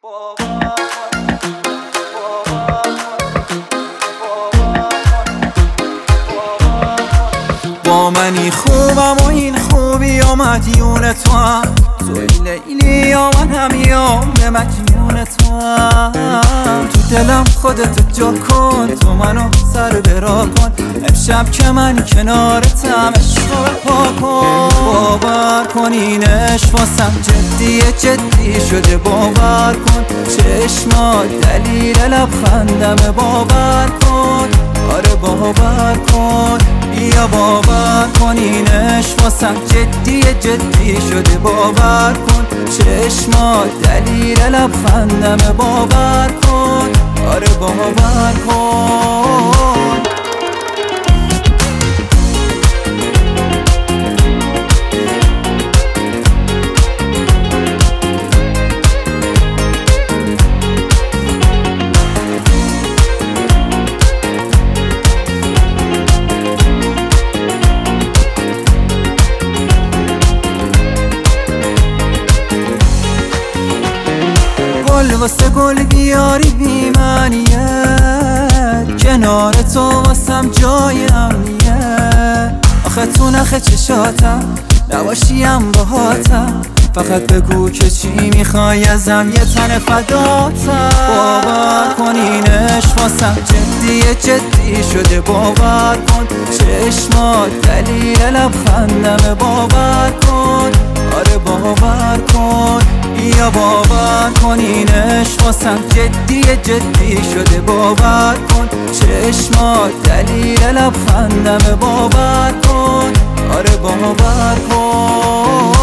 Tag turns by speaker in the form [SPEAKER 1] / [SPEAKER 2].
[SPEAKER 1] با منی خوبم و این خوبی و مدیون تو هم، توی لیلی یا من همیام به مجنون تو هم. تو دلم خودت جا کن، تو منو سر برا کن، امشب که من کنارتم عشق پا کن. باور کن این عشق واسم جدی شده، باور کن چشمات دلیل لبخندم، باور کن آره باور کن، بیا باور کن این عشق واسم جدی شده، باور کن چشمات دلیل لبخندم، باور کن آره باور کن. گل واسه گل بیاری بی معنیت، کنار تو واسم جای امنیت. آخه تو نخ چشاتم نباشیم باهاتم، فقط بگو که چی میخوای ازم، یه تن فداتم. باور کن این عشق واسم جدی شده، باور کن چشمات دلیل لبخندم، باور کن آره باور کن، بیا باور کن این عشق واسم جدی شده، باور کن چشمات دلیل لبخندم، باور کن آره باور کن.